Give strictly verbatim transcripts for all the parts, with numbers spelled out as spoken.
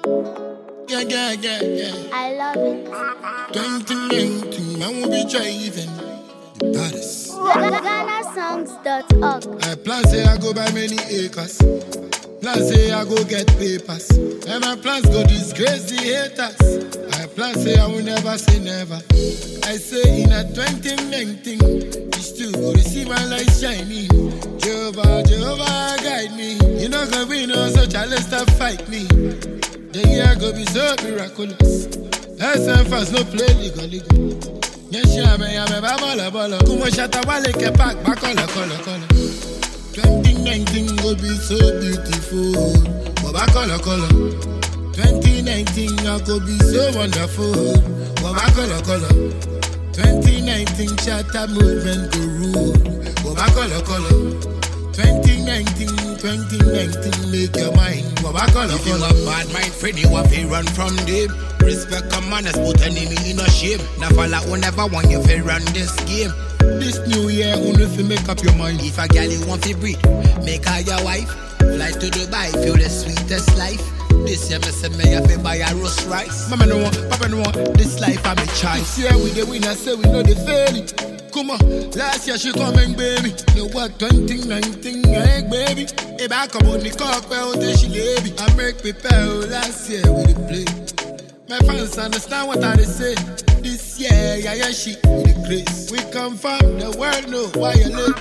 Yeah, yeah, yeah, yeah. I love it. twenty nineteen, I won't be driving the baddest. Ghana songs dot org. I plan say I go buy many acres. Plan say I go get papers. And my plans go disgrace the haters. I plan say I will never say never. I say in a twenty nineteen, you still go to see my light shining. Jehovah, Jehovah guide me. You know gonna win, no such a let's stop fight me. The year go be so miraculous. S M fast no play legal legal. Yes, yeah, me, I'm a babola bola. Kumo shata wale ke pack, bakola kola kola. twenty nineteen go be so beautiful. Baba kola kola. twenty nineteen I go be so wonderful. Baba kola kola. twenty nineteen shatter movement go rule. Baba kola kola. twenty nineteen, twenty nineteen make your mind. Baba kola kola. If you a bad mind friend, you have to run from them. Respect commanders, put enemy in a shame. Never like whenever want you to run this game. This new year, only if you make up your mind. If a girl you want to breed, make her your wife. Fly to Dubai, feel the sweetest life. This year, me say me have to buy a Rolls Royce. Mama no want, Papa no want, this life I'm a choice. This year we the winner, say we know the failing. Come on, last year she coming, baby. No what, twenty nineteen, hey, baby. Hey, back up on the cock, well, then she baby. I make me pay, last year we the play. My fans understand what I say. This year, yeah, yeah, she with the grace. We come from the world, know why you late.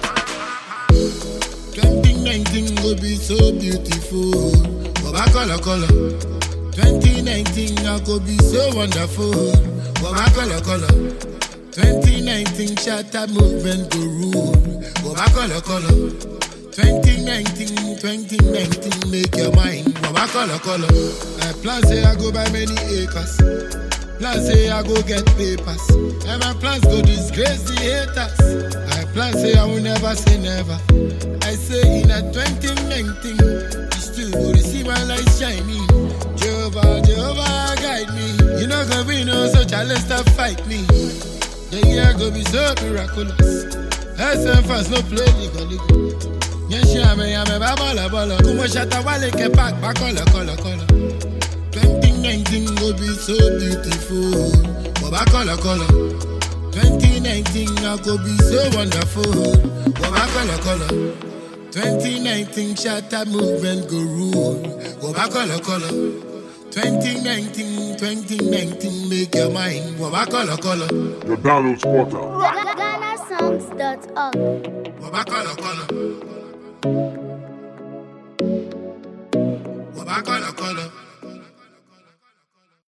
twenty nineteen will be so beautiful. Baba kola kola. twenty nineteen I go be so wonderful. Baba kola kola. twenty nineteen shatter movement go rule. Baba kola kola. twenty nineteen, twenty nineteen make your mind. Baba kola kola. I plan say I go buy many acres. Plan say I go get papers. And my plans go disgrace the haters. I plan say I will never say never. I say in a twenty nineteen, you still go to see my light shining. Jehovah, Jehovah guide me. You know gonna be no such a let's stop fight me. The year go be so miraculous. S M fast no play legal legal. Yes, yeah, me, I'm a babola bola. Kumo shata wale ke pack, bakola kola kola. twenty nineteen go be so beautiful. Baba kola kola. twenty nineteen I go be so wonderful. Baba kola kola. twenty nineteen shatter movement go rule. Baba kola kola. twenty nineteen, twenty nineteen make your mind. Baba kola kola. The download spotter. Ghana songs dot org. Baba kola kola. Baba kola kola.